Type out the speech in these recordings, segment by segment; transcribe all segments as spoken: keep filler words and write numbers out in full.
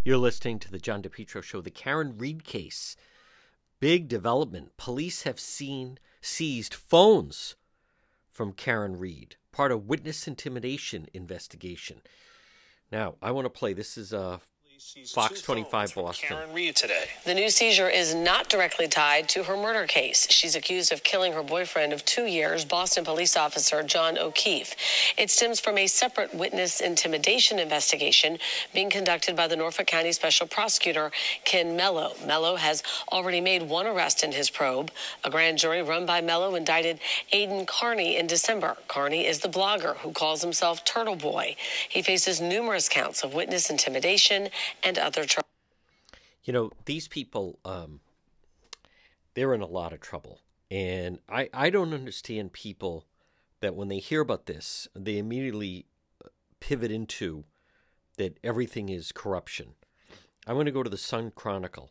You're listening to the John DePietro Show. The Karen Read case. Big development. Police have seen seized phones from Karen Read, part of witness intimidation investigation. Now, I want to play. This is uh, Fox twenty-five Boston. Karen Read today. The new seizure is not directly tied to her murder case. She's accused of killing her boyfriend of two years, Boston police officer John O'Keefe. It stems from a separate witness intimidation investigation being conducted by the Norfolk County Special Prosecutor Ken Mello. Mello has already made one arrest in his probe. A grand jury run by Mello indicted Aiden Carney in December. Carney is the blogger who calls himself Turtle Boy. He faces numerous counts of witness intimidation and other charges. You know, these people, um, they're in a lot of trouble. And I, I don't understand people that when they hear about this, they immediately pivot into that everything is corruption. I want to go to the Sun Chronicle.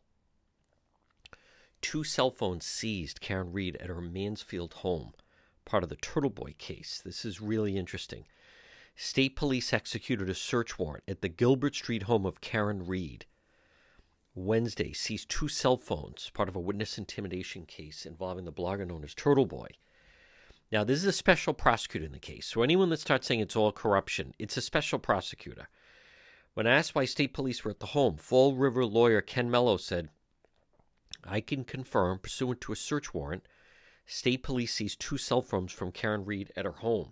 Two cell phones seized Karen Read at her Mansfield home, part of the Turtle Boy case. This is really interesting. State police executed a search warrant at the Gilbert Street home of Karen Read. Wednesday seized two cell phones, part of a witness intimidation case involving the blogger known as Turtle Boy. Now, this is a special prosecutor in the case, so anyone that starts saying it's all corruption, it's a special prosecutor. When asked why state police were at the home, Fall River lawyer Ken Mello said, "I can confirm, pursuant to a search warrant, state police seized two cell phones from Karen Read at her home."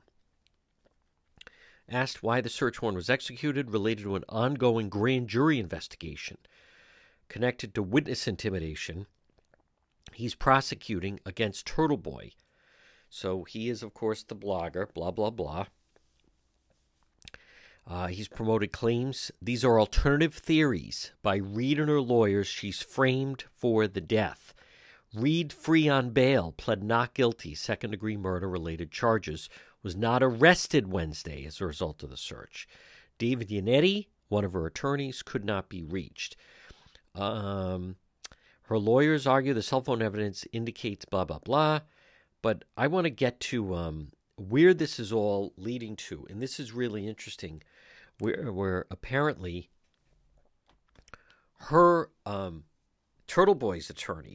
Asked why the search warrant was executed, related to an ongoing grand jury investigation connected to witness intimidation, he's prosecuting against Turtle Boy. So he is, of course, the blogger, blah, blah, blah. Uh, he's promoted claims. These are alternative theories by Read and her lawyers. She's framed for the death. Read, free on bail, pled not guilty, second-degree murder-related charges, was not arrested Wednesday as a result of the search. David Yannetti, one of her attorneys, could not be reached. Um, her lawyers argue the cell phone evidence indicates blah, blah, blah. But I want to get to um, where this is all leading to. And this is really interesting, where, where apparently her um, Turtle Boy's attorney,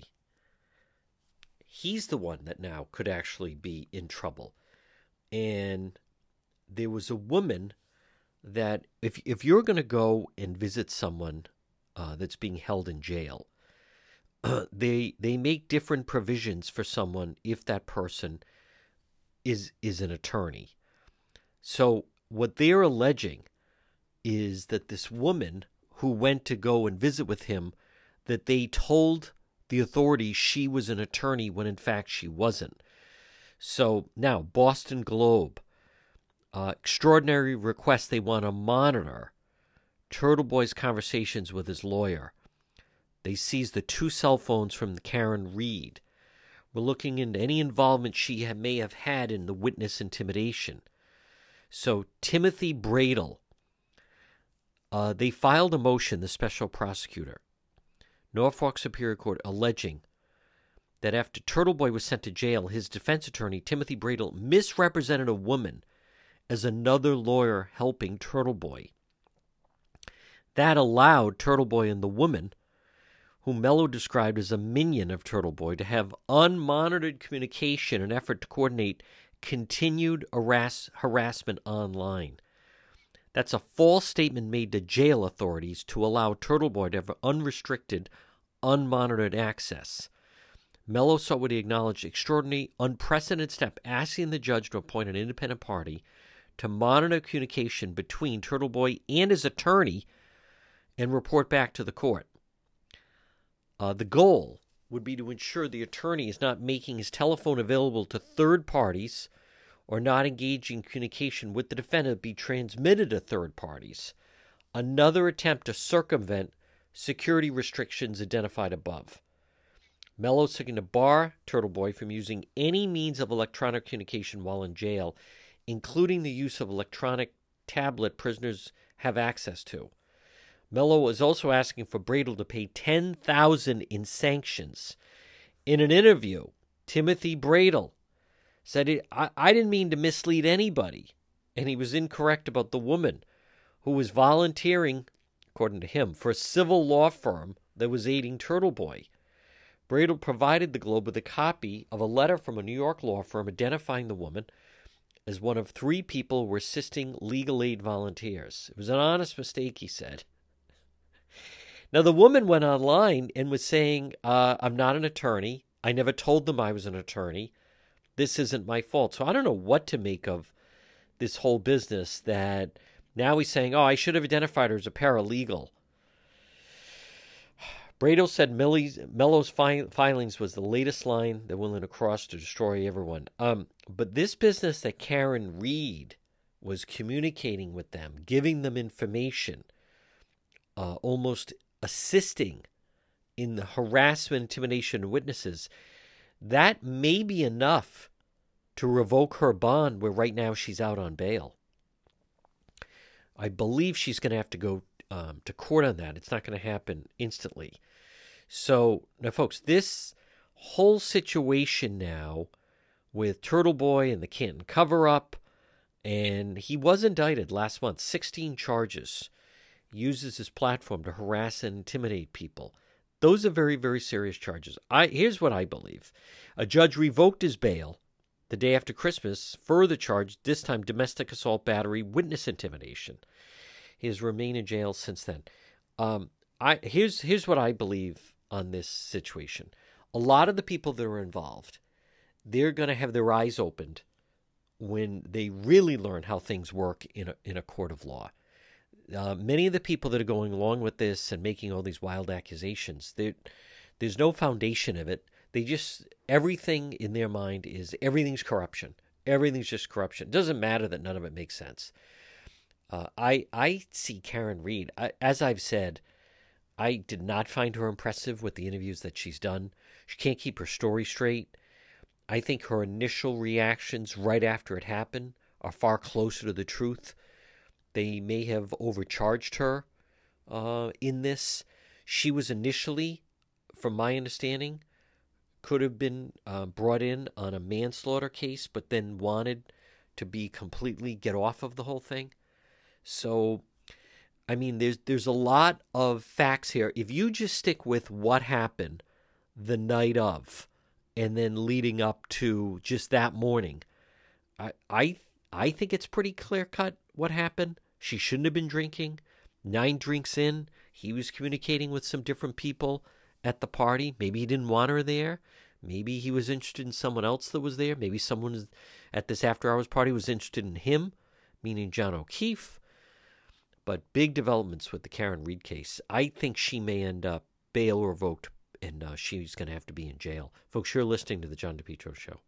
he's the one that now could actually be in trouble. And there was a woman that if if you're going to go and visit someone uh, that's being held in jail, uh, they they make different provisions for someone if that person is is an attorney. So what they're alleging is that this woman who went to go and visit with him, that they told the authorities she was an attorney when in fact she wasn't. So now, Boston Globe, uh, extraordinary request. They want to monitor Turtle Boy's conversations with his lawyer. They seized the two cell phones from the Karen Read. We're looking into any involvement she ha- may have had in the witness intimidation. So Timothy Bradel, uh, they filed a motion, the special prosecutor, Norfolk Superior Court, alleging that after Turtle Boy was sent to jail, his defense attorney, Timothy Bradel, misrepresented a woman as another lawyer helping Turtle Boy. That allowed Turtle Boy and the woman, whom Mello described as a minion of Turtle Boy, to have unmonitored communication in an effort to coordinate continued harass- harassment online. That's a false statement made to jail authorities to allow Turtle Boy to have unrestricted, unmonitored access. Mello sought what he acknowledged extraordinary, unprecedented step, asking the judge to appoint an independent party to monitor communication between Turtle Boy and his attorney and report back to the court. Uh, the goal would be to ensure the attorney is not making his telephone available to third parties or not engaging in communication with the defendant be transmitted to third parties. Another attempt to circumvent security restrictions identified above. Mello seeking to bar Turtle Boy from using any means of electronic communication while in jail, including the use of electronic tablet prisoners have access to. Mello is also asking for Bradel to pay ten thousand dollars in sanctions. In an interview, Timothy Bradel said, I, I didn't mean to mislead anybody, and he was incorrect about the woman who was volunteering, according to him, for a civil law firm that was aiding Turtle Boy. Bradel provided the Globe with a copy of a letter from a New York law firm identifying the woman as one of three people who were assisting legal aid volunteers. It was an honest mistake, he said. Now, the woman went online and was saying, uh, I'm not an attorney. I never told them I was an attorney. This isn't my fault. So I don't know what to make of this whole business that now he's saying, oh, I should have identified her as a paralegal. Bradel said Millie's, Mello's fi- filings was the latest line they're willing to cross to destroy everyone. Um, but this business that Karen Reed was communicating with them, giving them information, uh, almost assisting in the harassment, intimidation of witnesses, that may be enough to revoke her bond where right now she's out on bail. I believe she's going to have to go um, to court on that. It's not going to happen instantly. So, now folks, this whole situation now with Turtle Boy and the Canton cover-up, and he was indicted last month, sixteen charges, uses his platform to harass and intimidate people. Those are very, very serious charges. I Here's what I believe. A judge revoked his bail the day after Christmas, further charged, this time domestic assault, battery, witness intimidation. He has remained in jail since then. Um, I here's here's what I believe on this situation. A lot of the people that are involved, they're going to have their eyes opened when they really learn how things work in a, in a court of law. Uh, many of the people that are going along with this and making all these wild accusations, there's no foundation of it. They just, everything in their mind is everything's corruption. Everything's just corruption. It doesn't matter that none of it makes sense. Uh, I I see Karen Reed, I, as I've said, I did not find her impressive with the interviews that she's done. She can't keep her story straight. I think her initial reactions right after it happened are far closer to the truth. They may have overcharged her uh, in this. She was initially, from my understanding, could have been uh, brought in on a manslaughter case, but then wanted to be completely get off of the whole thing. So, I mean, there's there's a lot of facts here. If you just stick with what happened the night of, and then leading up to just that morning, I I I think it's pretty clear cut what happened. She shouldn't have been drinking. Nine drinks in, he was communicating with some different people at the party. Maybe he didn't want her there. Maybe he was interested in someone else that was there. Maybe someone at this after-hours party was interested in him, meaning John O'Keefe. But big developments with the Karen Reed case. I think she may end up bail revoked, and uh, she's going to have to be in jail. Folks, you're listening to The John DePetro Show.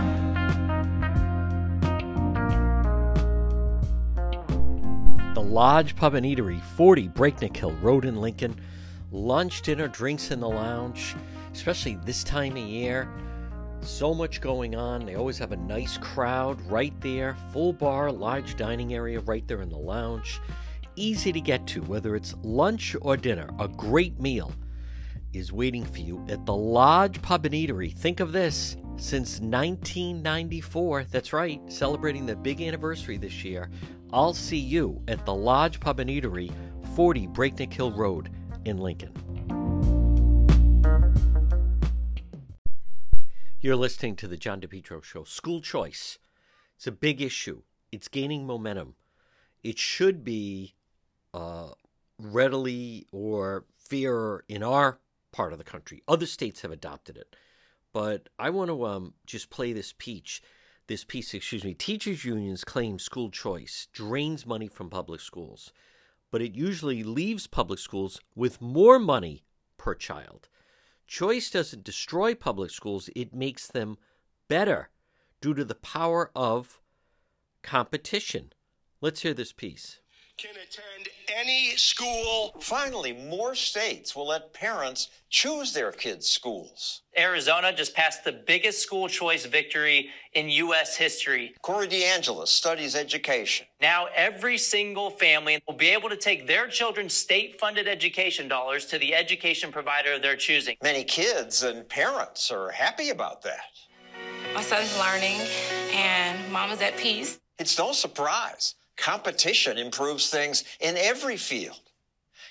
The Lodge Pub and Eatery, forty Breakneck Hill Road in Lincoln. Lunch, dinner, drinks in the lounge, especially this time of year. So much going on. They always have a nice crowd right there. Full bar, large dining area right there in the lounge. Easy to get to, whether it's lunch or dinner. A great meal is waiting for you at the Lodge Pub and Eatery. Think of this, since nineteen ninety-four, that's right, celebrating the big anniversary this year. I'll see you at the Lodge Pub and Eatery, forty Breakneck Hill Road in Lincoln. You're listening to The John DePetro Show. School choice. It's a big issue. It's gaining momentum. It should be uh, readily or fear in our part of the country. Other states have adopted it. But I want to um, just play this piece. This piece, excuse me. Teachers' unions claim school choice drains money from public schools, but it usually leaves public schools with more money per child. Choice doesn't destroy public schools. It makes them better due to the power of competition. Let's hear this piece. Can attend any school. Finally, more states will let parents choose their kids' schools. Arizona just passed the biggest school choice victory in U S history. Corey DeAngelis studies education. Now every single family will be able to take their children's state-funded education dollars to the education provider of their choosing. Many kids and parents are happy about that. My son's learning, and mom is at peace. It's no surprise. Competition improves things in every field.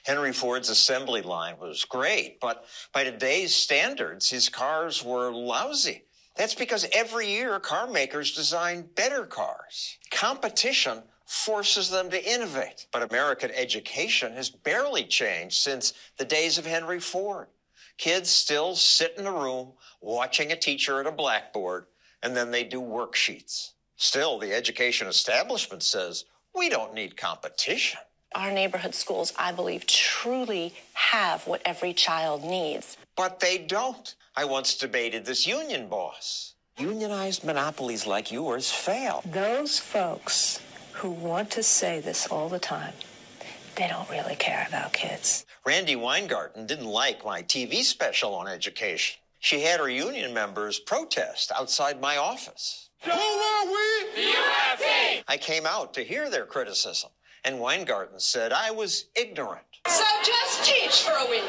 Henry Ford's assembly line was great, but by today's standards, his cars were lousy. That's because every year car makers design better cars. Competition forces them to innovate. But American education has barely changed since the days of Henry Ford. Kids still sit in a room watching a teacher at a blackboard, and then they do worksheets. Still, the education establishment says, we don't need competition. Our neighborhood schools, I believe, truly have what every child needs. But they don't. I once debated this union boss. Unionized monopolies like yours fail. Those folks who want to say this all the time, they don't really care about kids. Randy Weingarten didn't like my T V special on education. She had her union members protest outside my office. Who are we? The U F C! I came out to hear their criticism, and Weingarten said I was ignorant. So just teach for a week.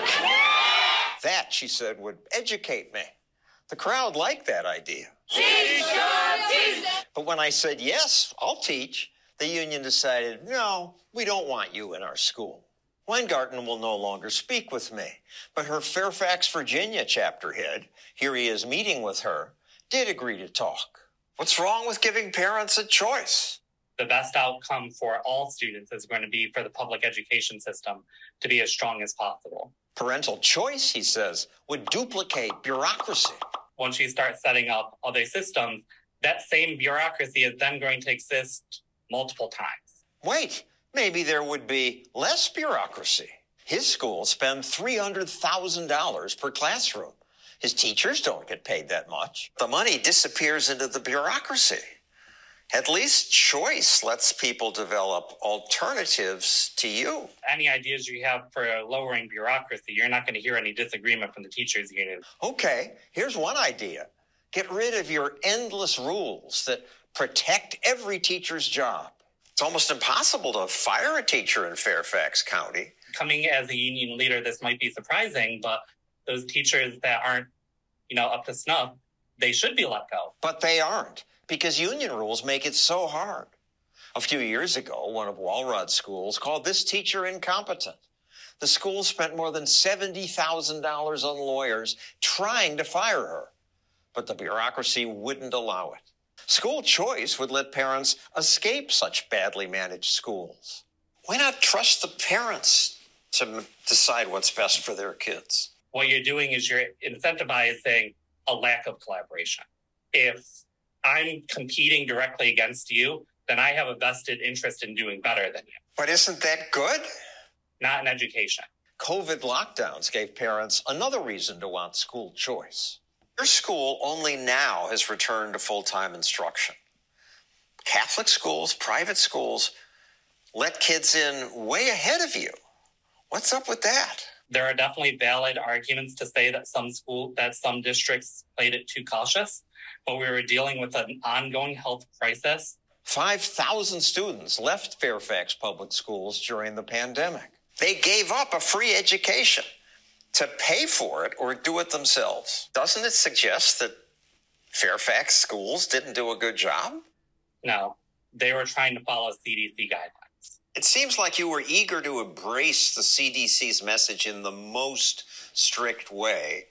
That, she said, would educate me. The crowd liked that idea. Teach, teach. But when I said, yes, I'll teach, the union decided, no, we don't want you in our school. Weingarten will no longer speak with me, but her Fairfax, Virginia chapter head, here he is meeting with her, did agree to talk. What's wrong with giving parents a choice? The best outcome for all students is going to be for the public education system to be as strong as possible. Parental choice, he says, would duplicate bureaucracy. Once you start setting up other systems, that same bureaucracy is then going to exist multiple times. Wait, maybe there would be less bureaucracy. His school spends three hundred thousand dollars per classroom. His teachers don't get paid that much. The money disappears into the bureaucracy. At least choice lets people develop alternatives to you. Any ideas you have for lowering bureaucracy, you're not going to hear any disagreement from the teachers union. Okay, here's one idea. Get rid of your endless rules that protect every teacher's job. It's almost impossible to fire a teacher in Fairfax County. Coming as a union leader, this might be surprising, but those teachers that aren't, you know, up to snuff, they should be let go. But they aren't, because union rules make it so hard. A few years ago, one of Walrod's schools called this teacher incompetent. The school spent more than seventy thousand dollars on lawyers trying to fire her, but the bureaucracy wouldn't allow it. School choice would let parents escape such badly managed schools. Why not trust the parents to m- decide what's best for their kids? What you're doing is you're incentivizing a lack of collaboration. If I'm competing directly against you, then I have a vested interest in doing better than you. But isn't that good? Not in education. COVID lockdowns gave parents another reason to want school choice. Your school only now has returned to full-time instruction. Catholic schools, private schools, let kids in way ahead of you. What's up with that? There are definitely valid arguments to say that some school, that some districts played it too cautious, but we were dealing with an ongoing health crisis. five thousand students left Fairfax Public Schools during the pandemic. They gave up a free education to pay for it or do it themselves. Doesn't it suggest that Fairfax schools didn't do a good job? No, they were trying to follow C D C guidelines. It seems like you were eager to embrace the C D C's message in the most strict way,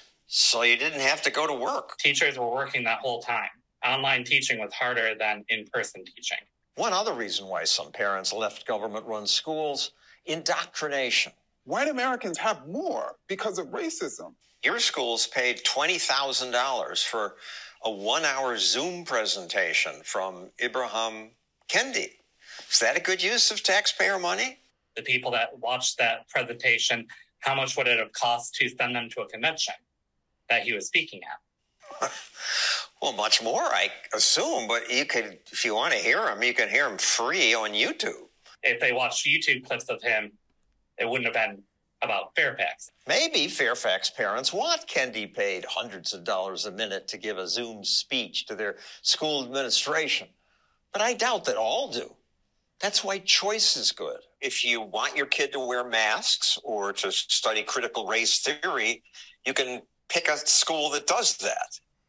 so you didn't have to go to work. Teachers were working that whole time. Online teaching was harder than in-person teaching. One other reason why some parents left government-run schools, indoctrination. White Americans have more because of racism. Your schools paid twenty thousand dollars for a one-hour Zoom presentation from Ibrahim Kendi. Is that a good use of taxpayer money? The people that watched that presentation, how much would it have cost to send them to a convention that he was speaking at? Well, much more, I assume, but you could, if you want to hear him, you can hear him free on YouTube. If they watched YouTube clips of him, it wouldn't have been about Fairfax. Maybe Fairfax parents want Kendi paid hundreds of dollars a minute to give a Zoom speech to their school administration, but I doubt that all do. That's why choice is good. If you want your kid to wear masks or to study critical race theory, you can pick a school that does that.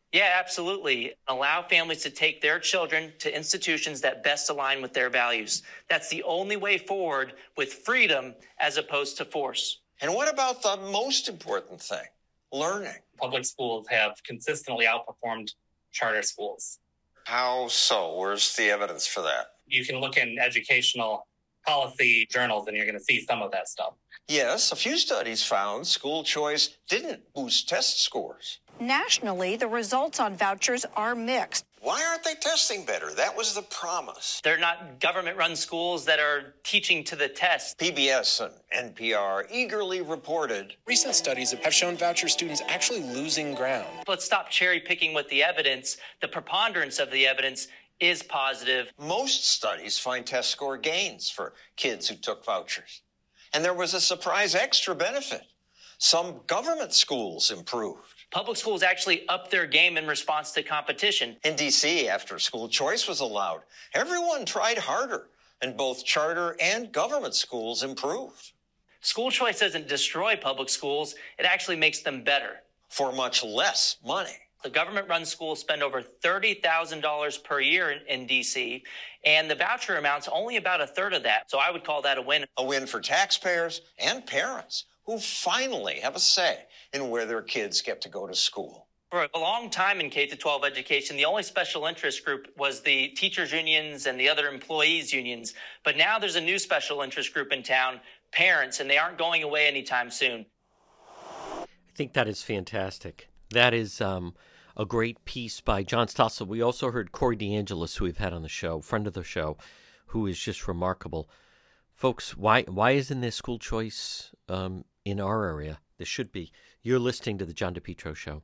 Yeah, absolutely. Allow families to take their children to institutions that best align with their values. That's the only way forward, with freedom as opposed to force. And what about the most important thing? Learning. Public schools have consistently outperformed charter schools. How so? Where's the evidence for that? You can look in educational policy journals and you're going to see some of that stuff. Yes, a few studies found school choice didn't boost test scores. Nationally, the results on vouchers are mixed. Why aren't they testing better? That was the promise. They're not government-run schools that are teaching to the test. P B S and N P R eagerly reported. Recent studies have shown voucher students actually losing ground. Let's stop cherry-picking with the evidence. The preponderance of the evidence is positive. Most studies find test score gains for kids who took vouchers. And there was a surprise extra benefit. Some government schools improved. Public schools actually upped their game in response to competition. In D C, after school choice was allowed, everyone tried harder, and both charter and government schools improved. School choice doesn't destroy public schools. It actually makes them better. For much less money. The government-run schools spend over thirty thousand dollars per year in, in D C, and the voucher amount's only about a third of that. So I would call that a win. A win for taxpayers and parents who finally have a say in where their kids get to go to school. For a long time in K through twelve education, the only special interest group was the teachers' unions and the other employees' unions. But now there's a new special interest group in town, parents, and they aren't going away anytime soon. I think that is fantastic. That is um, a great piece by John Stossel. We also heard Corey DeAngelis, who we've had on the show, friend of the show, who is just remarkable. Folks, why why isn't there school choice um, in our area? There should be. You're listening to the John DePietro Show.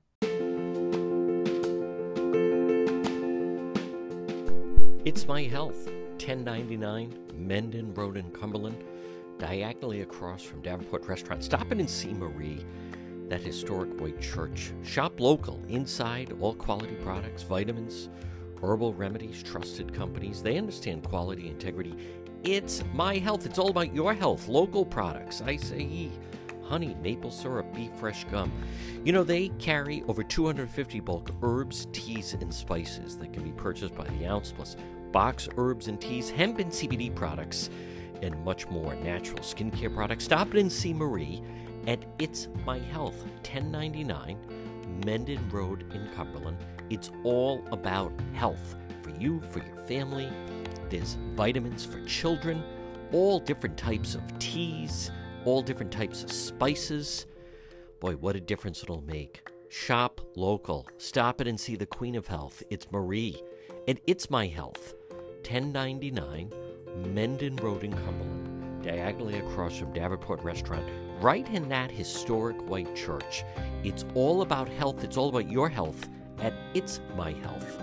It's My Health, ten ninety-nine Mendon Road in Cumberland, diagonally across from Davenport Restaurant. Stop in and see Marie, that historic white church. Shop local, inside, all quality products, vitamins, herbal remedies, trusted companies. They understand quality, integrity. It's My Health. It's all about your health. Local products, acai, honey, maple syrup, beef fresh gum. You know, they carry over two hundred fifty bulk herbs, teas, and spices that can be purchased by the ounce, plus box herbs and teas, hemp and C B D products, and much more. Natural skincare products. Stop in and see Marie at It's My Health, ten ninety-nine Mendon Road in Cumberland. It's all about health for you, for your family. There's vitamins for children, all different types of teas, all different types of spices. Boy, what a difference it'll make. Shop local. Stop it and see the Queen of Health. It's Marie. And It's My Health, ten ninety-nine Mendon Road in Cumberland, diagonally across from Davenport Restaurant, right in that historic white church. It's all about health. It's all about your health at It's My Health.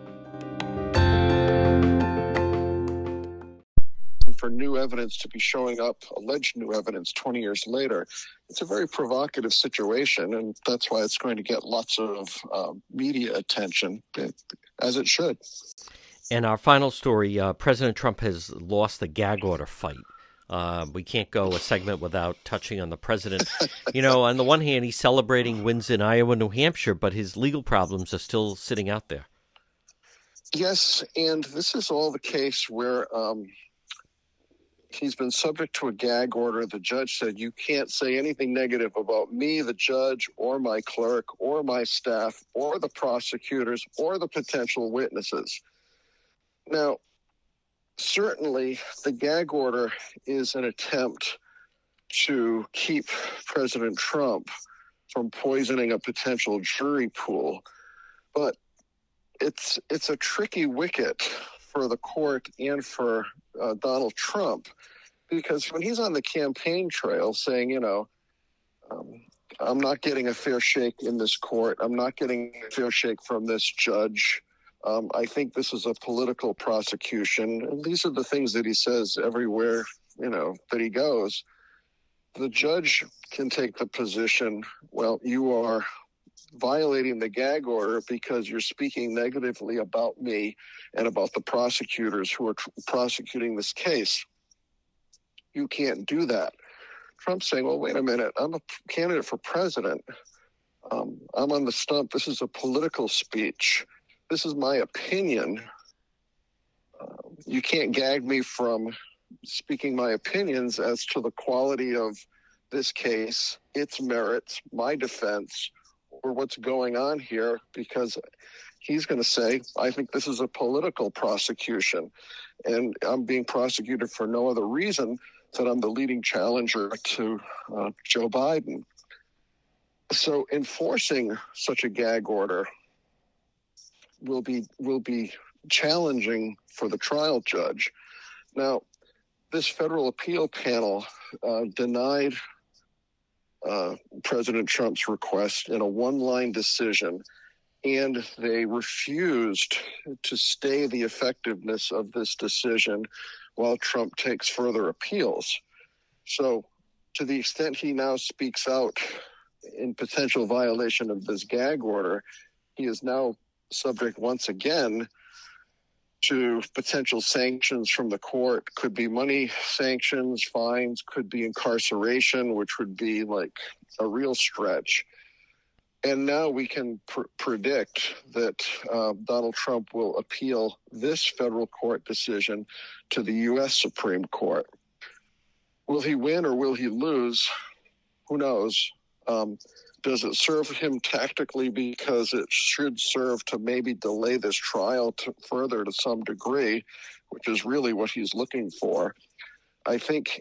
For new evidence to be showing up, alleged new evidence twenty years later, it's a very provocative situation, and that's why it's going to get lots of uh, media attention, as it should. And our final story, uh, President Trump has lost the gag order fight. Uh, we can't go a segment without touching on the president. You know, on the one hand, he's celebrating wins in Iowa, New Hampshire, but his legal problems are still sitting out there. Yes, and this is all the case where um, he's been subject to a gag order. The judge said, you can't say anything negative about me, the judge, or my clerk, or my staff, or the prosecutors, or the potential witnesses. Now, certainly the gag order is an attempt to keep President Trump from poisoning a potential jury pool, but it's it's a tricky wicket for the court and for uh, Donald Trump, because when he's on the campaign trail saying, you know, um, I'm not getting a fair shake in this court, I'm not getting a fair shake from this judge, um, I think this is a political prosecution, and these are the things that he says everywhere, you know, that he goes. The judge can take the position, well, you are violating the gag order because you're speaking negatively about me and about the prosecutors who are tr- prosecuting this case. You can't do that. Trump's saying, well, wait a minute, I'm a candidate for president. Um, I'm on the stump. This is a political speech. This is my opinion. Uh, you can't gag me from speaking my opinions as to the quality of this case, its merits, my defense, or what's going on here, because he's going to say, I think this is a political prosecution, and I'm being prosecuted for no other reason than I'm the leading challenger to uh, Joe Biden. So enforcing such a gag order will be will be challenging for the trial judge. Now, this federal appeal panel uh, denied uh, President Trump's request in a one-line decision, and they refused to stay the effectiveness of this decision while Trump takes further appeals. So to the extent he now speaks out in potential violation of this gag order, he is now subject once again to potential sanctions from the court. Could be money sanctions, fines, could be incarceration, which would be like a real stretch. And now we can pr- predict that uh, Donald Trump will appeal this federal court decision to the U S Supreme Court. Will he win or will he lose? Who knows? Um, does it serve him tactically because it should serve to maybe delay this trial to further to some degree, which is really what he's looking for? I think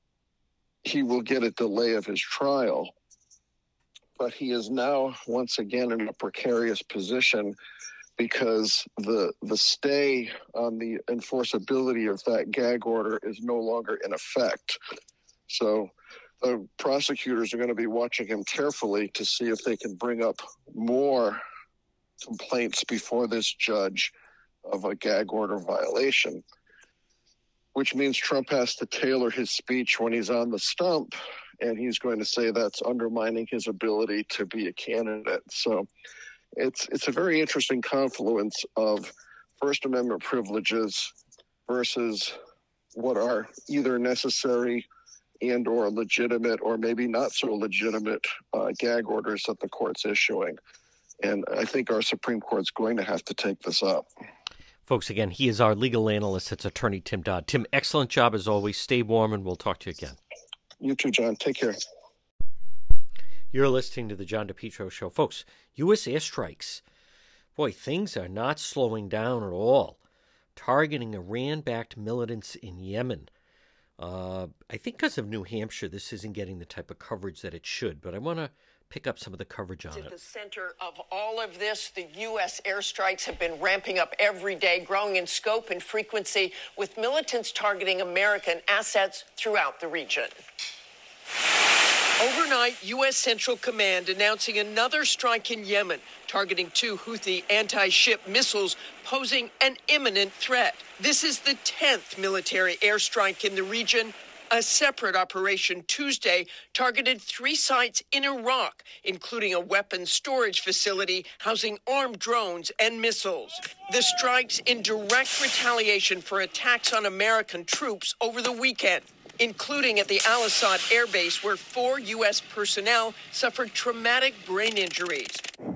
he will get a delay of his trial, but he is now once again in a precarious position because the the stay on the enforceability of that gag order is no longer in effect. So the prosecutors are going to be watching him carefully to see if they can bring up more complaints before this judge of a gag order violation, which means Trump has to tailor his speech when he's on the stump, and he's going to say that's undermining his ability to be a candidate. So it's it's a very interesting confluence of First Amendment privileges versus what are either necessary and or legitimate or maybe not so legitimate uh, gag orders that the court's issuing. And I think our Supreme Court's going to have to take this up. Folks, again, he is our legal analyst. It's attorney Tim Dodd. Tim, excellent job as always. Stay warm, and we'll talk to you again. You too, John. Take care. You're listening to the John DePietro Show. Folks, U S airstrikes. Boy, things are not slowing down at all. Targeting Iran-backed militants in Yemen. Uh, I think because of New Hampshire, this isn't getting the type of coverage that it should, but I want to pick up some of the coverage on it. At the center of all of this, the U S airstrikes have been ramping up every day, growing in scope and frequency, with militants targeting American assets throughout the region. Overnight, U S Central Command announcing another strike in Yemen, targeting two Houthi anti-ship missiles posing an imminent threat. This is the tenth military airstrike in the region. A separate operation Tuesday targeted three sites in Iraq, including a weapons storage facility housing armed drones and missiles. The strikes in direct retaliation for attacks on American troops over the weekend, including at the Al Assad Air Base, where four U S personnel suffered traumatic brain injuries.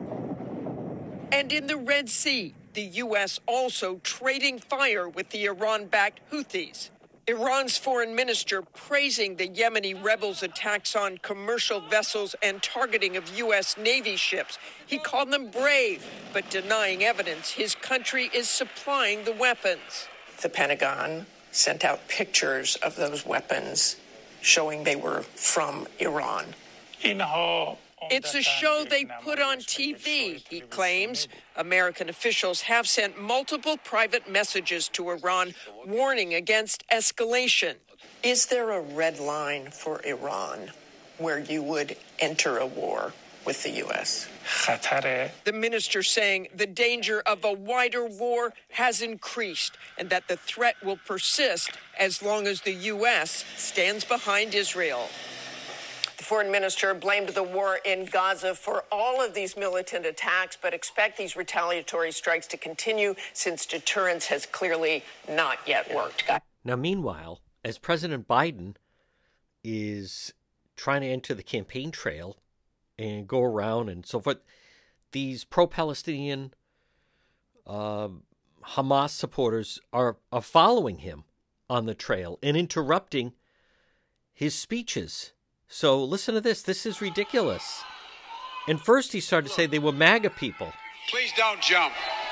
And in the Red Sea, the U S also trading fire with the Iran-backed Houthis. Iran's foreign minister praising the Yemeni rebels' attacks on commercial vessels and targeting of U S Navy ships. He called them brave, but denying evidence his country is supplying the weapons. The Pentagon sent out pictures of those weapons showing they were from Iran. It's a show they put on T V, he claims. American officials have sent multiple private messages to Iran warning against escalation. Is there a red line for Iran where you would enter a war with the U S? The minister saying the danger of a wider war has increased and that the threat will persist as long as the U S stands behind Israel. The foreign minister blamed the war in Gaza for all of these militant attacks, but expect these retaliatory strikes to continue since deterrence has clearly not yet worked. Now, meanwhile, as President Biden is trying to enter the campaign trail and go around and so forth. These pro-Palestinian uh, Hamas supporters are, are following him on the trail and interrupting his speeches. So listen to this. This is ridiculous. And first he started to say they were MAGA people. Please don't jump.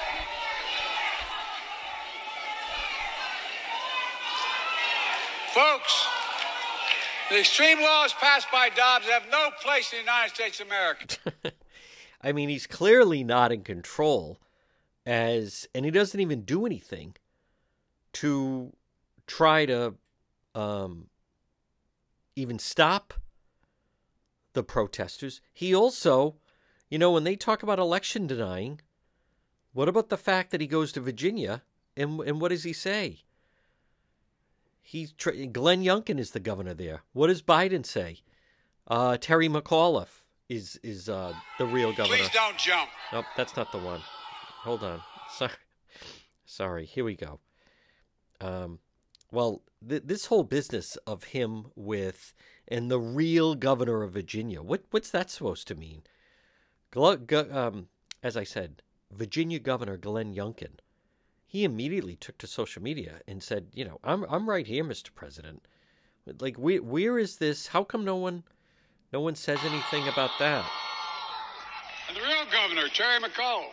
Folks, the extreme laws passed by Dobbs have no place in the United States of America. I mean, he's clearly not in control, as and he doesn't even do anything to try to um, even stop the protesters. He also, you know, when they talk about election denying, what about the fact that he goes to Virginia and and what does he say? He's Glenn Youngkin is the governor there. What does Biden say? Uh, Terry McAuliffe is is uh, the real governor. Please don't jump. Nope, that's not the one. Hold on. Sorry. Sorry. Here we go. Um, well, th- this whole business of him with and the real governor of Virginia. What what's that supposed to mean? Gl- G- um, as I said, Virginia Governor Glenn Youngkin. He immediately took to social media and said, you know, I'm I'm right here, Mister President. Like, where, where is this? How come no one, no one says anything about that? And the real governor, Terry McAuliffe.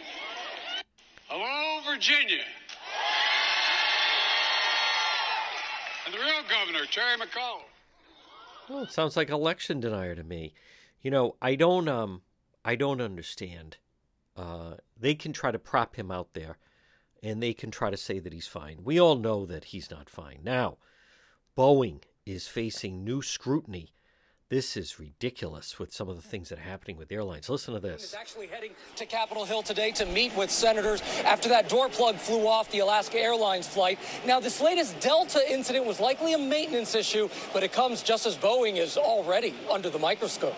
Hello, Virginia. And the real governor, Terry McAuliffe. Well, it sounds like election denier to me. You know, I don't um, I don't understand. Uh, they can try to prop him out there. And they can try to say that he's fine. We all know that he's not fine. Now, Boeing is facing new scrutiny. This is ridiculous with some of the things that are happening with airlines. Listen to this. Is actually heading to Capitol Hill today to meet with senators after that door plug flew off the Alaska Airlines flight. Now, this latest Delta incident was likely a maintenance issue, but it comes just as Boeing is already under the microscope.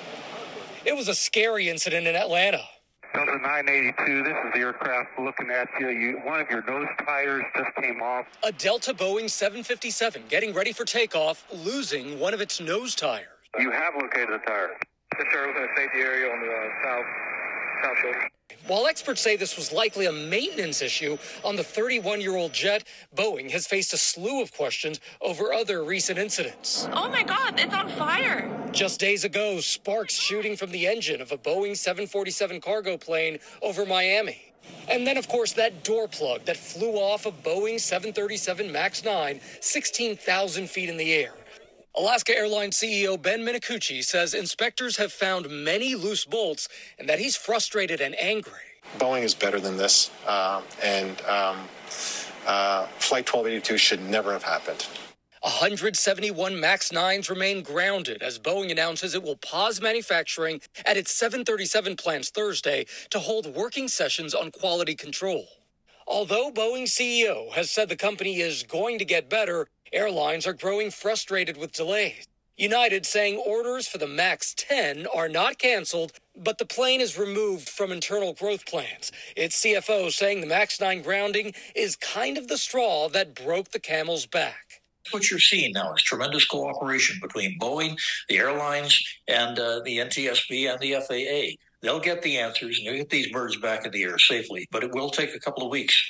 It was a scary incident in Atlanta. Delta nine eighty-two, this is the aircraft looking at you. you. One of your nose tires just came off. A Delta Boeing seven fifty-seven getting ready for takeoff, losing one of its nose tires. You have located the tire. Yes, sir. Within a safety area on the uh, south, south shoulder. While experts say this was likely a maintenance issue on the thirty-one-year-old jet, Boeing has faced a slew of questions over other recent incidents. Oh my God, it's on fire. Just days ago, sparks shooting from the engine of a Boeing seven forty-seven cargo plane over Miami. And then, of course, that door plug that flew off a Boeing seven thirty-seven MAX nine, sixteen thousand feet in the air. Alaska Airlines C E O Ben Minicucci says inspectors have found many loose bolts and that he's frustrated and angry. Boeing is better than this, uh, and um, uh, Flight twelve eighty-two should never have happened. one hundred seventy-one MAX nines remain grounded as Boeing announces it will pause manufacturing at its seven thirty-seven plants Thursday to hold working sessions on quality control. Although Boeing's C E O has said the company is going to get better, airlines are growing frustrated with delays. United saying orders for the MAX ten are not canceled, but the plane is removed from internal growth plans. Its C F O saying the MAX nine grounding is kind of the straw that broke the camel's back. What you're seeing now is tremendous cooperation between Boeing, the airlines, and uh, the N T S B and the F A A. They'll get the answers and they'll get these birds back in the air safely, but it will take a couple of weeks.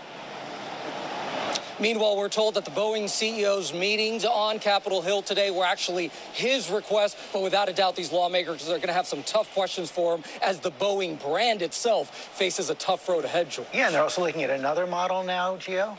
Meanwhile, we're told that the Boeing C E O's meetings on Capitol Hill today were actually his request, but without a doubt, these lawmakers are going to have some tough questions for him as the Boeing brand itself faces a tough road ahead, George. Yeah, and they're also looking at another model now, Gio.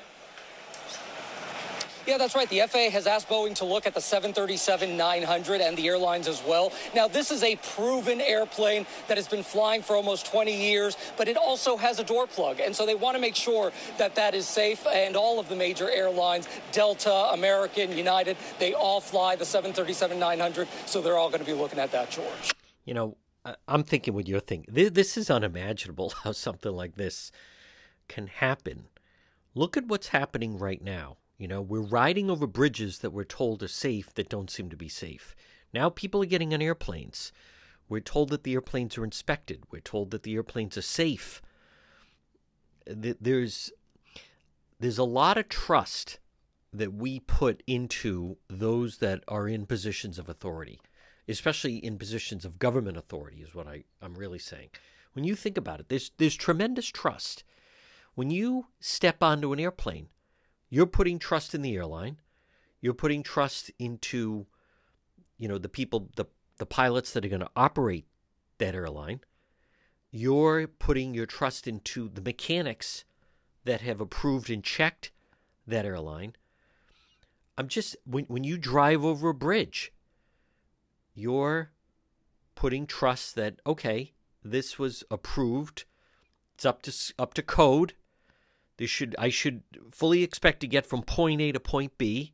Yeah, that's right. The F A A has asked Boeing to look at the seven thirty-seven nine hundred and the airlines as well. Now, this is a proven airplane that has been flying for almost twenty years, but it also has a door plug. And so they want to make sure that that is safe. And all of the major airlines, Delta, American, United, they all fly the seven thirty-seven nine hundred. So they're all going to be looking at that, George. You know, I'm thinking what you're thinking. This is unimaginable how something like this can happen. Look at what's happening right now. You know, we're riding over bridges that we're told are safe that don't seem to be safe. Now people are getting on airplanes. We're told that the airplanes are inspected. We're told that the airplanes are safe. There's, there's a lot of trust that we put into those that are in positions of authority. especially in positions of government authority is what I, I'm really saying. When you think about it, there's there's tremendous trust. When you step onto an airplane, you're putting trust in the airline. You're putting trust into, you know, the people, the, the pilots that are going to operate that airline. You're putting your trust into the mechanics that have approved and checked that airline. I'm just, when when you drive over a bridge, you're putting trust that, okay, this was approved. It's up to up to code. This should I should fully expect to get from point A to point B.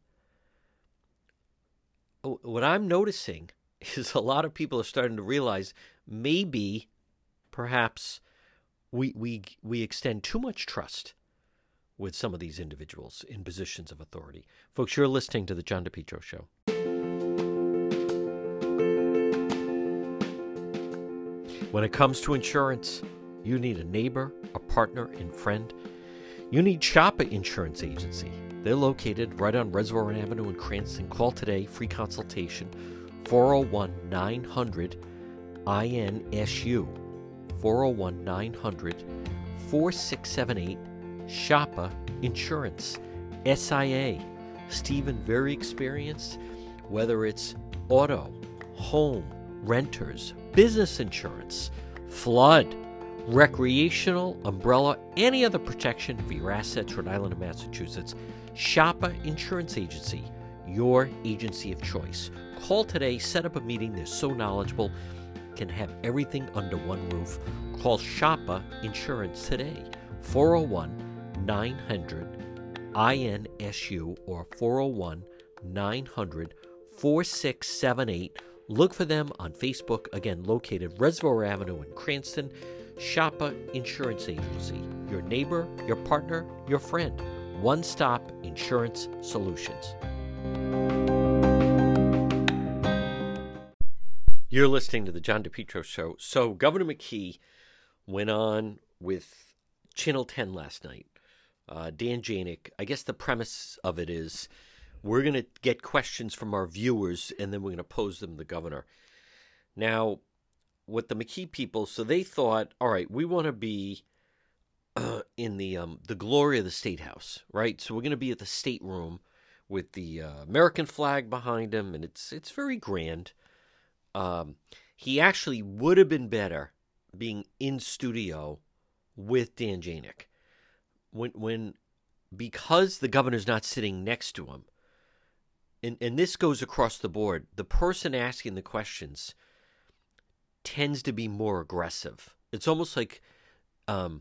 What I'm noticing is a lot of people are starting to realize maybe, perhaps, we we we extend too much trust with some of these individuals in positions of authority. Folks, you're listening to The John DePetro Show. When it comes to insurance, you need a neighbor, a partner, and friend. You need Shoppa Insurance Agency. They're located right on Reservoir Avenue in Cranston. Call today, free consultation, four oh one, nine hundred, I N S U, four oh one, nine hundred, four six seven eight, Shoppa Insurance, S I A. Stephen, very experienced, whether it's auto, home, renters, business insurance, flood, recreational, umbrella, any other protection for your assets, Rhode Island and Massachusetts. Shoppa Insurance Agency, your agency of choice. Call today, set up a meeting. They're so knowledgeable, can have everything under one roof. Call Shoppa Insurance today, four oh one, nine hundred, I N S U or four oh one, nine hundred, four six seven eight. Look for them on Facebook, again, located Reservoir Avenue in Cranston. Shoppa Insurance Agency, your neighbor, your partner, your friend. One-stop insurance solutions. You're listening to The John DePetro Show. So Governor McKee went on with Channel ten last night. Uh, Dan Janik, I guess the premise of it is we're going to get questions from our viewers, and then we're going to pose them to the governor. Now, with the McKee people, so they thought, all right, we want to be uh, in the um, the glory of the State House, right? So we're going to be at the State Room with the uh, American flag behind him, and it's it's very grand. Um, he actually would have been better being in studio with Dan Janik. When, when, because the governor's not sitting next to him, and, and this goes across the board, the person asking the questions tends to be more aggressive. It's almost like, um,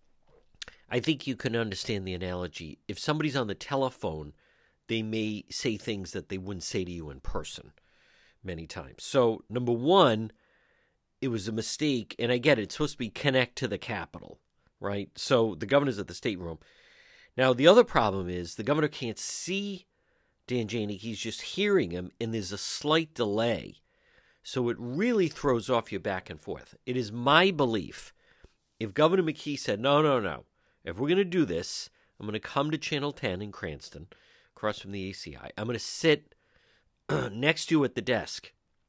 I think you can understand the analogy. If somebody's on the telephone, they may say things that they wouldn't say to you in person many times. So, number one, it was a mistake, and I get it. It's supposed to be connect to the Capitol, right? So the governor's at the State Room. Now, the other problem is the governor can't see Dan Janik. He's just hearing him, and there's a slight delay. So it really throws off your back and forth. It is my belief, if Governor McKee said, no, no, no, if we're going to do this, I'm going to come to Channel ten in Cranston, across from the A C I. I'm going to sit next to you at the desk.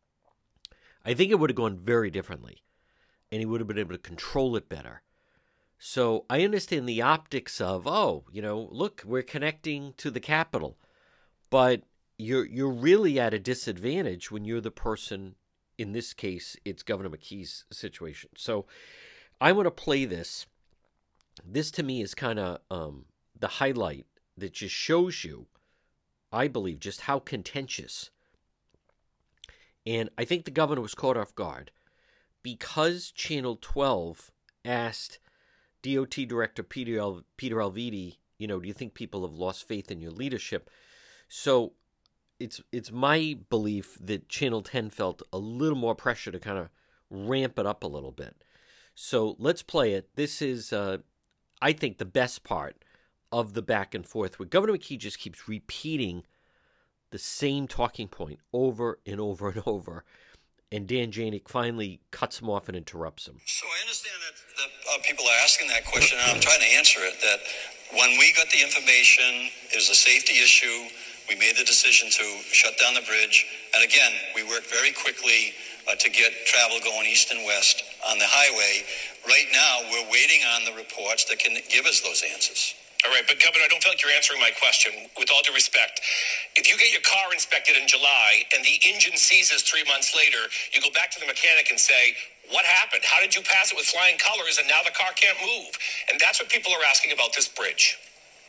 I think it would have gone very differently, and he would have been able to control it better. So I understand the optics of, oh, you know, look, we're connecting to the Capitol, but you're you're really at a disadvantage when you're the person. In this case, it's Governor McKee's situation. So I want to play this. This, to me, is kind of um, the highlight that just shows you, I believe, just how contentious. And I think the governor was caught off guard because Channel twelve asked D O T Director Peter El- Peter Alviti, you know, do you think people have lost faith in your leadership? So It's it's my belief that Channel ten felt a little more pressure to kind of ramp it up a little bit. So let's play it. This is, uh, I think, the best part of the back and forth, where Governor McKee just keeps repeating the same talking point over and over and over, and Dan Janik finally cuts him off and interrupts him. So I understand that, that uh, people are asking that question, and I'm trying to answer it, that when we got the information, it was a safety issue. we made the decision to shut down the bridge. And again, we worked very quickly uh, to get travel going east and west on the highway. Right now, we're waiting on the reports that can give us those answers. All right, but Governor, I don't feel like you're answering my question. With all due respect, if you get your car inspected in July and the engine seizes three months later, you go back to the mechanic and say, what happened? How did you pass it with flying colors and now the car can't move? And that's what people are asking about this bridge.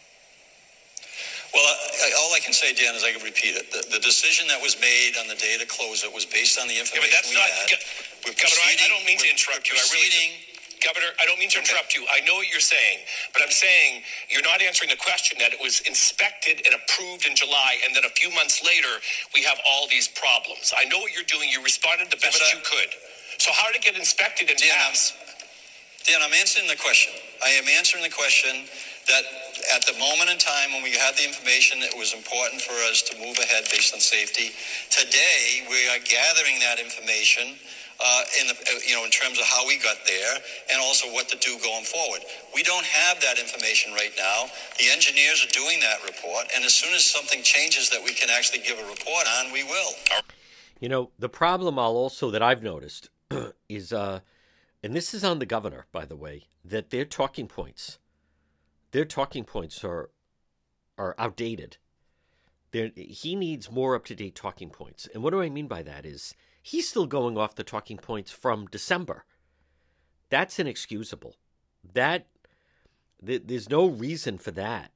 Well, I, all I can say, Dan, is I can repeat it. The, the decision that was made on the day to close it was based on the information yeah, but that's we not, had. Go, Governor, I, I don't mean to interrupt you. I really, Governor, I don't mean to interrupt you. I know what you're saying, but I'm saying you're not answering the question that it was inspected and approved in July, and then a few months later, we have all these problems. I know what you're doing. You responded the best yeah, I, you could. So how did it get inspected and Dan, pass? Dan, I'm answering the question. I am answering the question that at the moment in time when we had the information, it was important for us to move ahead based on safety. Today, we are gathering that information uh, in the, you know, in terms of how we got there and also what to do going forward. We don't have that information right now. The engineers are doing that report, and as soon as something changes that we can actually give a report on, we will. You know, the problem I'll also that I've noticed is, uh, and this is on the governor, by the way, that their talking points, their talking points are are outdated. They're, he needs more up-to-date talking points. And what do I mean by that is he's still going off the talking points from December. That's inexcusable. That th- there's no reason for that.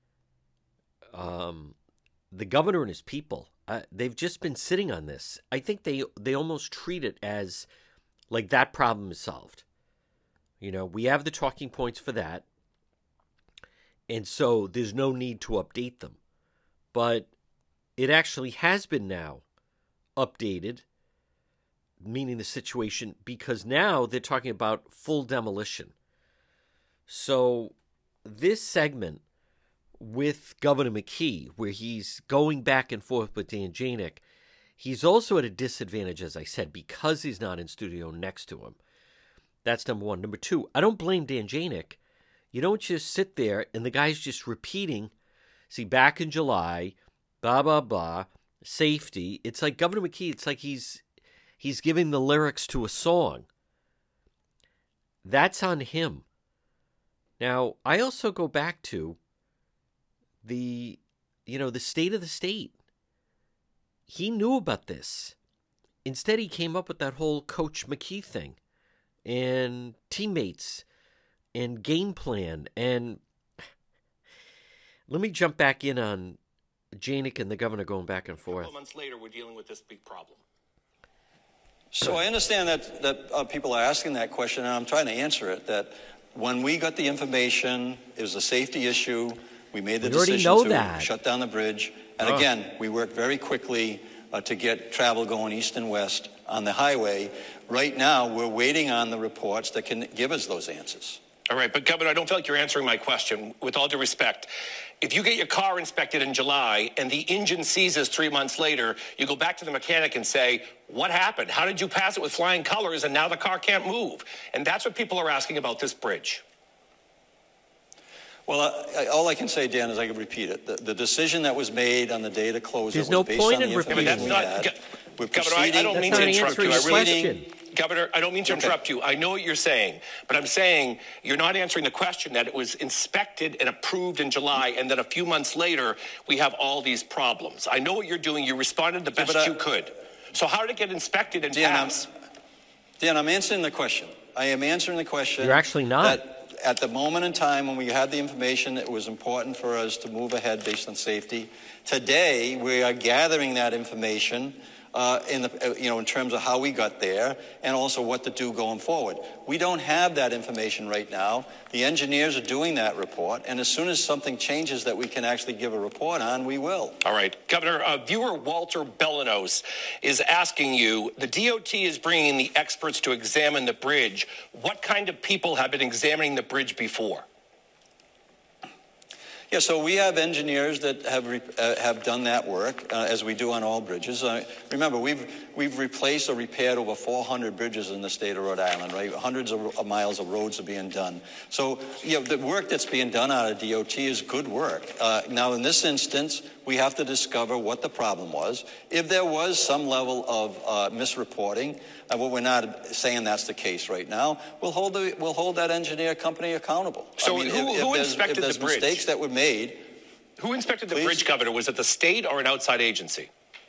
Um, the governor and his people, uh, they've just been sitting on this. I think they they almost treat it as like that problem is solved. You know, we have the talking points for that. And so there's no need to update them. But it actually has been now updated, meaning the situation, because now they're talking about full demolition. So this segment with Governor McKee, where he's going back and forth with Dan Janik, he's also at a disadvantage, as I said, because he's not in studio next to him. That's number one. Number two, I don't blame Dan Janik. You don't just sit there and the guy's just repeating, see, back in July, blah, blah, blah, safety. It's like Governor McKee, it's like he's he's giving the lyrics to a song. That's on him. Now, I also go back to the, you know, the state of the state. He knew about this. Instead, he came up with that whole Coach McKee thing and teammates and game plan. And let me jump back in on Janik and the governor going back and forth. A couple months later, we're dealing with this big problem. So I understand that, that uh, people are asking that question, and I'm trying to answer it, that when we got the information, it was a safety issue. We made the we already decision know to that. shut down the bridge. And oh. again, we worked very quickly uh, to get travel going east and west on the highway. Right now, we're waiting on the reports that can give us those answers. All right, but Governor, I don't feel like you're answering my question. With all due respect, if you get your car inspected in July and the engine seizes three months later, you go back to the mechanic and say, what happened? How did you pass it with flying colors and now the car can't move? And that's what people are asking about this bridge. Well, I, I, all I can say, Dan, is I can repeat it. The, the decision that was made on the day to close There's it was no based point on in the information repeating we not, had. Go- We're Governor, I, I don't mean to interrupt you. I really, Governor, I don't mean to interrupt okay. you. I know what you're saying, but I'm saying you're not answering the question that it was inspected and approved in July, and then a few months later, we have all these problems. I know what you're doing. You responded the best yeah, I, you could. So how did it get inspected and Dan, pass? I'm, Dan, I'm answering the question. I am answering the question. You're actually not. That at the moment in time when we had the information, it was important for us to move ahead based on safety. Today, we are gathering that information Uh, in the, uh, you know, in terms of how we got there and also what to do going forward. We don't have that information right now. The engineers are doing that report, and as soon as something changes that we can actually give a report on, we will. All right. Governor, uh, viewer Walter Bellanos is asking you, the D O T is bringing in the experts to examine the bridge. What kind of people have been examining the bridge before? Yeah, so we have engineers that have re, uh, have done that work, uh, as we do on all bridges. Uh, remember, we've we've replaced or repaired over four hundred bridges in the state of Rhode Island, right? Hundreds of, of miles of roads are being done. So, you know, the work that's being done out of D O T is good work. Uh, now, in this instance, we have to discover what the problem was. If there was some level of uh, misreporting, uh, well, we're not saying that's the case right now, we'll hold the, we'll hold that engineer company accountable. So I mean, who, if, who if there's, inspected if there's the bridge? mistakes that were made. Who inspected the Please? bridge, Governor? Was it the state or an outside agency?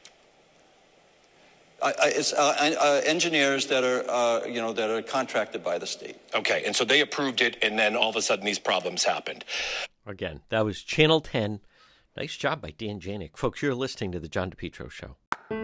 I, I, it's uh, uh, engineers that are, uh, you know, that are contracted by the state. Okay, and so they approved it, and then all of a sudden these problems happened. Again, that was Channel ten. Nice job by Dan Janik. Folks, you're listening to The John DePietro Show.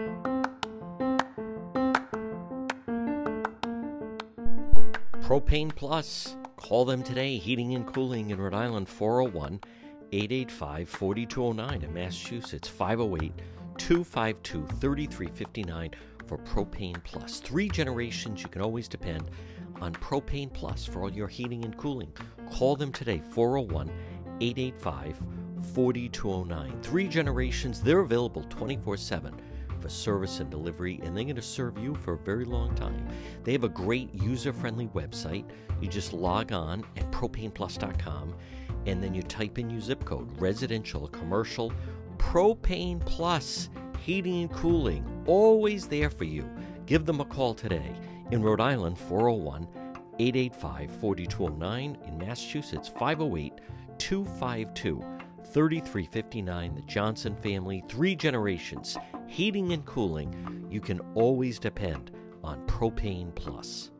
Propane Plus. Call them today. Heating and Cooling in Rhode Island, four oh one, eight eight five, four two oh nine. In Massachusetts, five oh eight, two five two, three three five nine for Propane Plus. Three generations you can always depend on Propane Plus for all your heating and cooling. Call them today, four oh one, eight eight five, four two oh nine. Three generations, they're available twenty-four seven for service and delivery, and they're going to serve you for a very long time. They have a great user-friendly website. You just log on at propane plus dot com, and then you type in your zip code, residential, commercial, Propane Plus, heating and cooling, always there for you. Give them a call today. In Rhode Island, four oh one, eight eight five, four two oh nine. In Massachusetts, five oh eight, two five two, three three five nine. The Johnson family, three generations, heating and cooling. You can always depend on Propane Plus.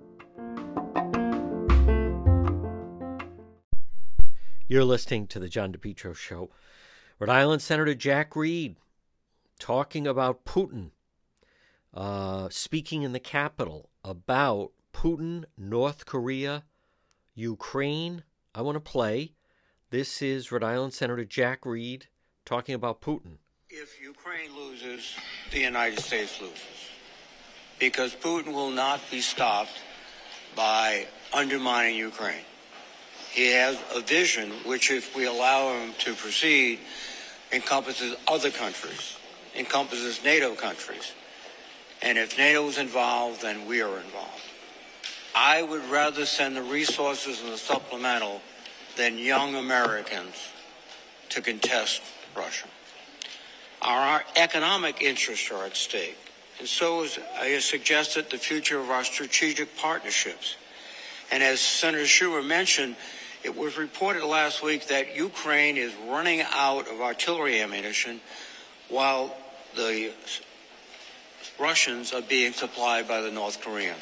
You're listening to the John DePietro Show. Rhode Island Senator Jack Reed talking about Putin, uh, speaking in the Capitol about Putin, North Korea, Ukraine. I want to play. This is Rhode Island Senator Jack Reed talking about Putin. If Ukraine loses, the United States loses. Because Putin will not be stopped by undermining Ukraine. He has a vision which, if we allow him to proceed, encompasses other countries, encompasses NATO countries. And if NATO is involved, then we are involved. I would rather send the resources in the supplemental than young Americans to contest Russia. Our, our economic interests are at stake, and so is, I suggested, the future of our strategic partnerships. And as Senator Schumer mentioned, it was reported last week that Ukraine is running out of artillery ammunition while the Russians are being supplied by the North Koreans.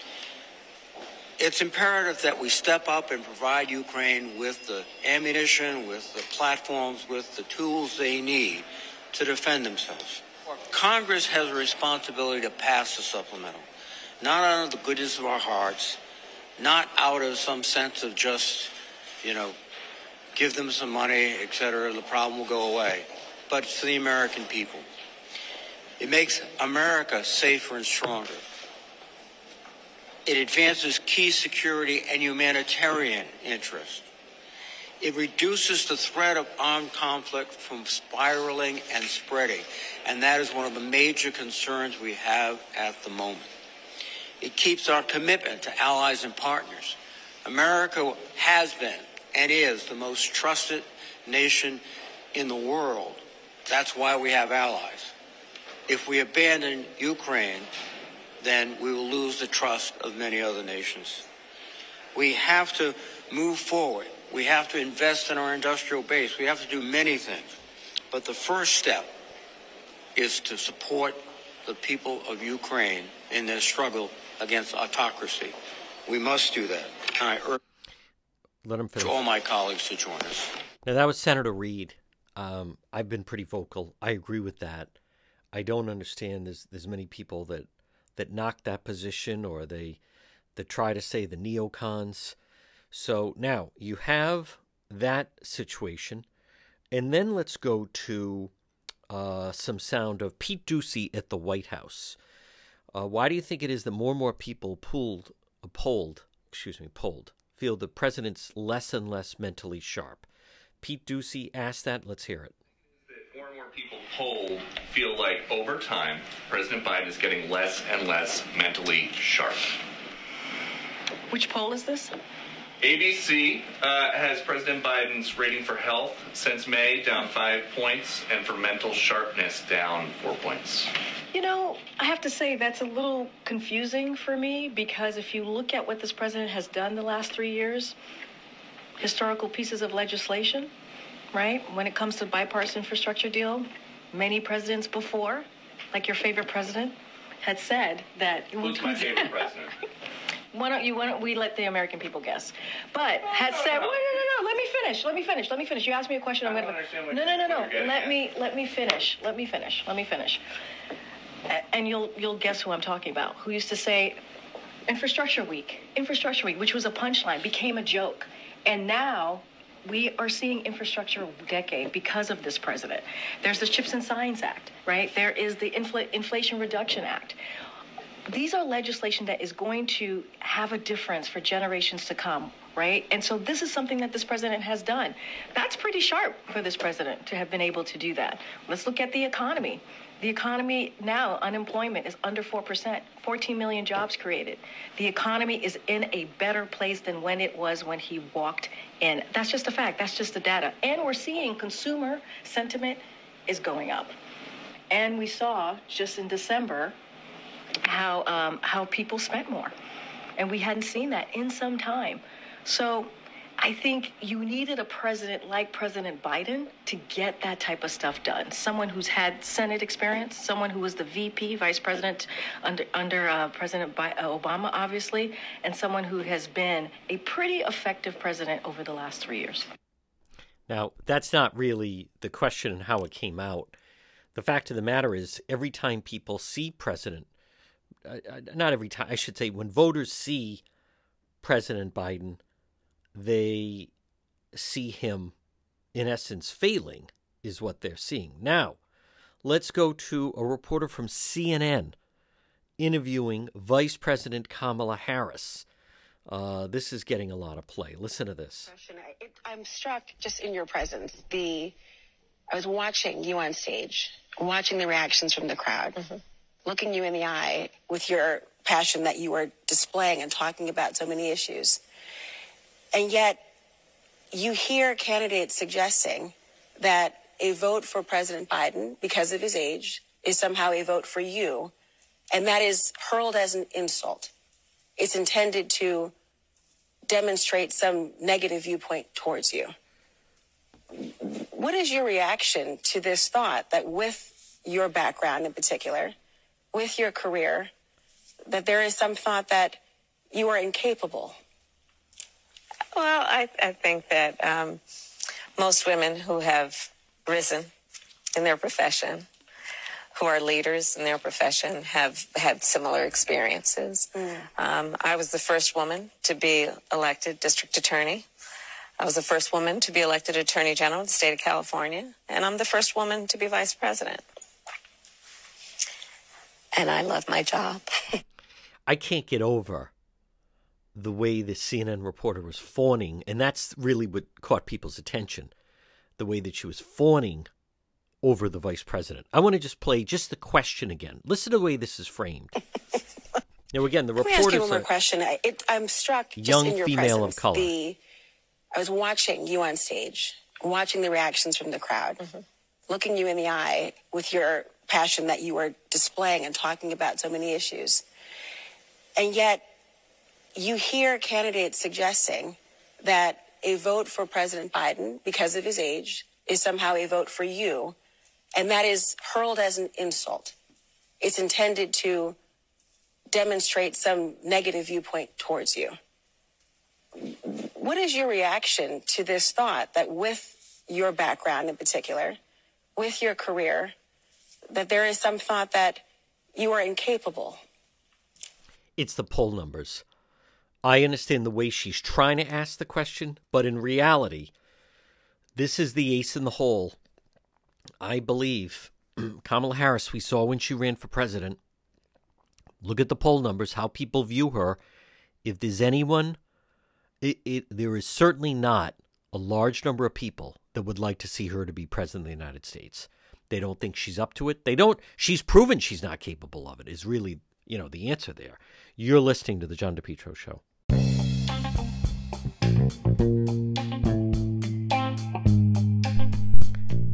It's imperative that we step up and provide Ukraine with the ammunition, with the platforms, with the tools they need to defend themselves. Congress has a responsibility to pass the supplemental, not out of the goodness of our hearts, not out of some sense of just, you know, give them some money, et cetera, the problem will go away, but it's for the American people. It makes America safer and stronger. It advances key security and humanitarian interests. It reduces the threat of armed conflict from spiraling and spreading, and that is one of the major concerns we have at the moment. It keeps our commitment to allies and partners. America has been and is the most trusted nation in the world. That's why we have allies. If we abandon Ukraine, then we will lose the trust of many other nations. We have to move forward. We have to invest in our industrial base. We have to do many things. But the first step is to support the people of Ukraine in their struggle against autocracy. We must do that. And I urge Let him finish. all my colleagues to join us. Now, that was Senator Reed. Um, I've been pretty vocal. I agree with that. I don't understand there's, there's many people that, that knock that position, or they that try to say the neocons. So now you have that situation, and then let's go to uh, some sound of Pete Ducey at the White House. Uh, why do you think it is that more and more people polled, uh, polled, excuse me, polled, feel the president's less and less mentally sharp? Pete Ducey asked that. Let's hear it. More and more people polled feel like over time, President Biden is getting less and less mentally sharp. Which poll is this? A B C uh, has President Biden's rating for health since May down five points, and for mental sharpness down four points. You know, I have to say that's a little confusing for me, because if you look at what this president has done the last three years, historical pieces of legislation, right? When it comes to bipartisan infrastructure deal, many presidents before, like your favorite president, had said that... Who's my favorite president? Why don't you? Why don't we let the American people guess? But had said, no, no, no, no. Let me finish. Let me finish. Let me finish. You asked me a question. I'm I gonna. don't what No, no, no, no. you're Let at. me. Let me finish. Let me finish. Let me finish. A- And you'll you'll guess who I'm talking about. Who used to say, "Infrastructure Week, Infrastructure Week," which was a punchline, became a joke, and now we are seeing infrastructure decade because of this president. There's the Chips and Science Act, right? There is the Infl- Inflation Reduction Act. These are legislation that is going to have a difference for generations to come, right? And so this is something that this president has done. That's pretty sharp for this president to have been able to do that. Let's look at the economy. The economy now, unemployment is under four percent, fourteen million jobs created. The economy is in a better place than when it was when he walked in. That's just a fact. That's just the data. And we're seeing consumer sentiment is going up. And we saw just in December how um, how people spent more. And we hadn't seen that in some time. So I think you needed a president like President Biden to get that type of stuff done. Someone who's had Senate experience, someone who was the V P, Vice President under under uh, President Bi- uh, Obama, obviously, and someone who has been a pretty effective president over the last three years. Now, that's not really the question and how it came out. The fact of the matter is, every time people see President Uh, not every time, I should say, when voters see President Biden, they see him, in essence, failing, is what they're seeing. Now, let's go to a reporter from C N N interviewing Vice President Kamala Harris. Uh, this is getting a lot of play. Listen to this. It, I'm struck just in your presence. The I was watching you on stage, watching the reactions from the crowd. Mm-hmm. Looking you in the eye with your passion that you were displaying and talking about so many issues. And yet you hear candidates suggesting that a vote for President Biden because of his age is somehow a vote for you. And that is hurled as an insult. It's intended to demonstrate some negative viewpoint towards you. What is your reaction to this thought that with your background in particular, with your career, that there is some thought that you are incapable? Well, I, I think that um, most women who have risen in their profession, who are leaders in their profession, have had similar experiences. Mm. Um, I was the first woman to be elected district attorney. I was the first woman to be elected attorney general of the state of California. And I'm the first woman to be vice president. And I love my job. I can't get over the way the C N N reporter was fawning, and that's really what caught people's attention, the way that she was fawning over the vice president. I want to just play just the question again. Listen to the way this is framed. Now, again, the reporter. Let me ask you one more question. I, it, I'm struck just young in your female presence. of color. The, I was watching you on stage, watching the reactions from the crowd, mm-hmm. looking you in the eye with your passion that you were displaying and talking about so many issues. And yet you hear candidates suggesting that a vote for President Biden because of his age is somehow a vote for you. And that is hurled as an insult. It's intended to demonstrate some negative viewpoint towards you. What is your reaction to this thought that with your background in particular, with your career, that there is some thought that you are incapable? It's the poll numbers. I understand the way she's trying to ask the question, but in reality, this is the ace in the hole. I believe Kamala Harris, we saw when she ran for president. Look at the poll numbers, how people view her. If there's anyone, it, it, there is certainly not a large number of people that would like to see her to be president of the United States. They don't think she's up to it. They don't. She's proven she's not capable of it, is really, you know, the answer there. You're listening to The John DePetro Show.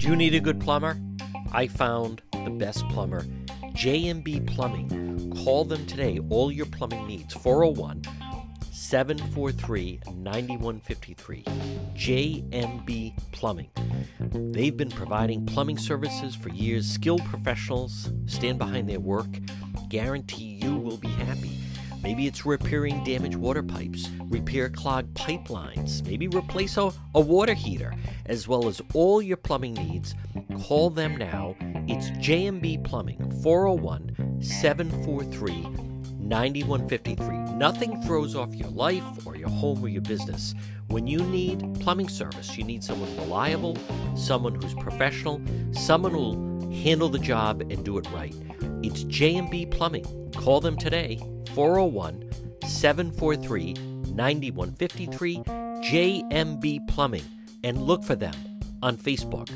you need a good plumber, I found the best plumber, J M B Plumbing. Call them today, all your plumbing needs, four oh one, seven four three, nine one five three. J M B Plumbing. They've been providing plumbing services for years. Skilled professionals stand behind their work. Guarantee you will be happy. Maybe it's repairing damaged water pipes, repair clogged pipelines, maybe replace a, a water heater, as well as all your plumbing needs. Call them now. It's J M B Plumbing, four oh one, seven four three, nine one five three. Nothing throws off your life or your home or your business. When you need plumbing service, you need someone reliable, someone who's professional, someone who will handle the job and do it right. It's J M B Plumbing. Call them today, four oh one, seven four three, nine one five three, J M B Plumbing, and look for them on Facebook.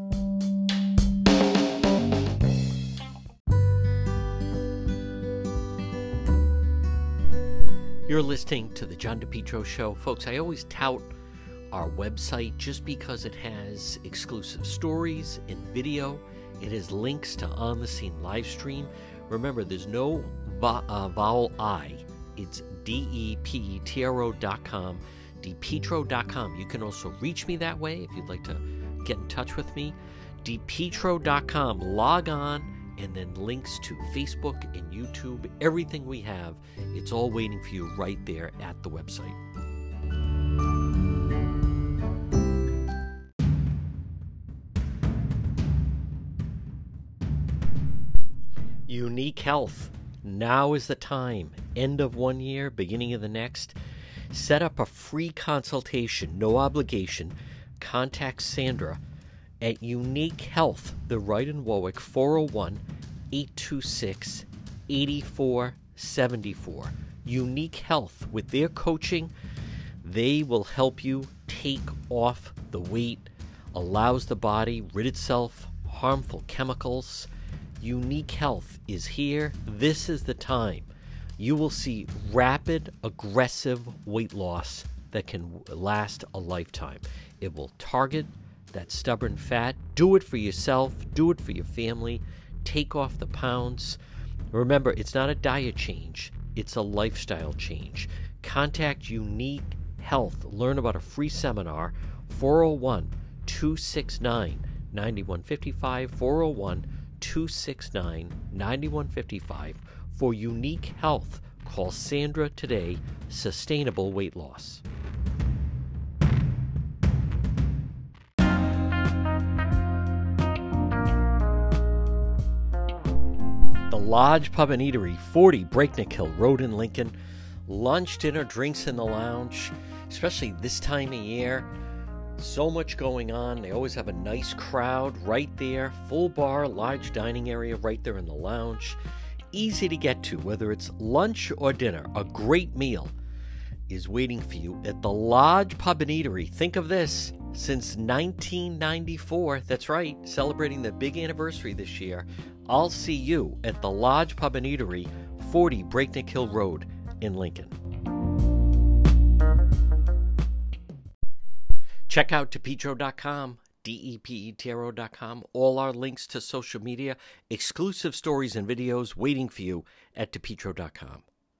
You're listening to the John DePietro Show. Folks, I always tout our website just because it has exclusive stories and video. It has links to on-the-scene live stream. Remember, there's no vo- uh, vowel I. It's D E P E T R O dot com, DePietro dot com. You can also reach me that way if you'd like to get in touch with me. DePietro dot com. Log on, and then links to Facebook and YouTube. Everything we have, it's all waiting for you right there at the website. Unique Health. Now is the time. End of one year, beginning of the next. Set up a free consultation, no obligation. Contact Sandra at Unique Health. They're right in Warwick, four oh one, eight two six, eight four seven four. Unique Health. With their coaching, they will help you take off the weight, allows the body rid itself harmful chemicals. Unique Health is here. This is the time. You will see rapid, aggressive weight loss that can last a lifetime. It will target that stubborn fat. Do it for yourself. Do it for your family. Take off the pounds. Remember, it's not a diet change. It's a lifestyle change. Contact Unique Health. Learn about a free seminar. four oh one, two six nine, nine one five five. four oh one, two six nine, nine one five five. For Unique Health, call Sandra today. Sustainable weight loss. The Lodge Pub and Eatery, forty Breakneck Hill Road in Lincoln. Lunch, dinner, drinks in the lounge, especially this time of year. So much going on. They always have a nice crowd right there. Full bar, large dining area right there in the lounge. Easy to get to, whether it's lunch or dinner. A great meal is waiting for you at the Lodge Pub and Eatery. Think of this, since nineteen ninety-four, that's right, celebrating the big anniversary this year. I'll see you at the Lodge Pub and Eatery, forty Breakneck Hill Road in Lincoln. Check out DePietro dot com, D E P E T R O dot com. All our links to social media, exclusive stories and videos waiting for you at DePietro dot com.